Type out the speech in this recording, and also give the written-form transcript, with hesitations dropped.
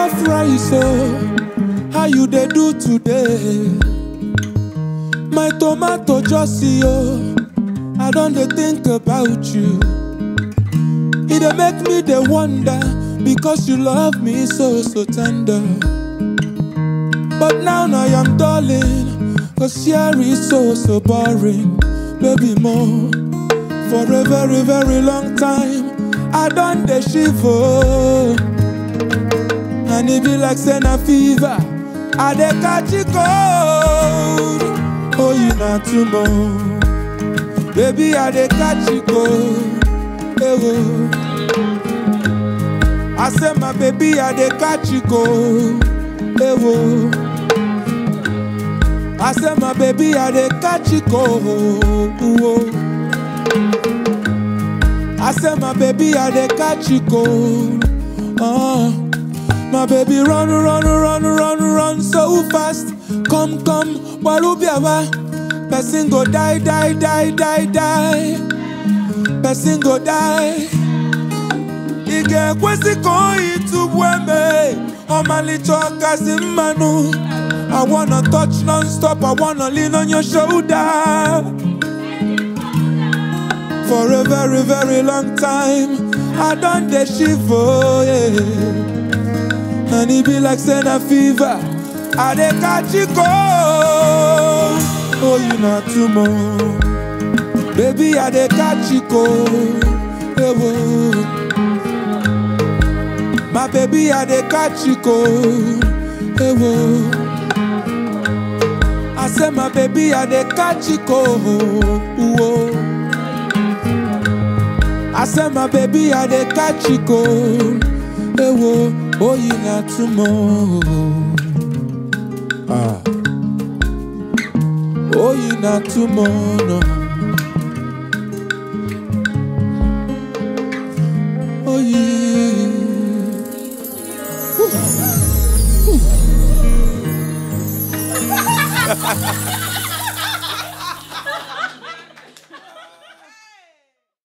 jollof rice, oh, how you dey do today? My tomato just see, oh, I don't dey think about you. It dey make me dey wonder, because you love me so tender. But now I am darling, cause here is so boring. Baby more, for a very long time I done dey shiver. And it be like Senna fever, I dey catch it cold. Oh, you not tomorrow, baby, I dey catch it cold. Hey, oh. I said my baby, I dey catch it cold. Hey, oh. I said my baby, I dey catch it cold. Oh. I said my baby, I dey catch it cold. My baby run so fast. Come, Walubiawa. Person go die. Person go die. Ige kwesi koi tu bweme. Omali choka simanu. I wanna touch non-stop, I wanna lean on your shoulder. For a very long time I done the shiver, yeah. And it be like Senna fever, I dey catch it cold. Oh, you not tomorrow, baby, I dey catch it cold. Hey, oh. My baby, I dey catch it cold. Hey, oh. I said my baby, I dey catch it cold. Oh. I said my baby, I dey catch it cold. Hey, oh, oh, you not tomorrow. Ah. Oh, you not tomorrow. Oh, yeah. Ooh. Ooh.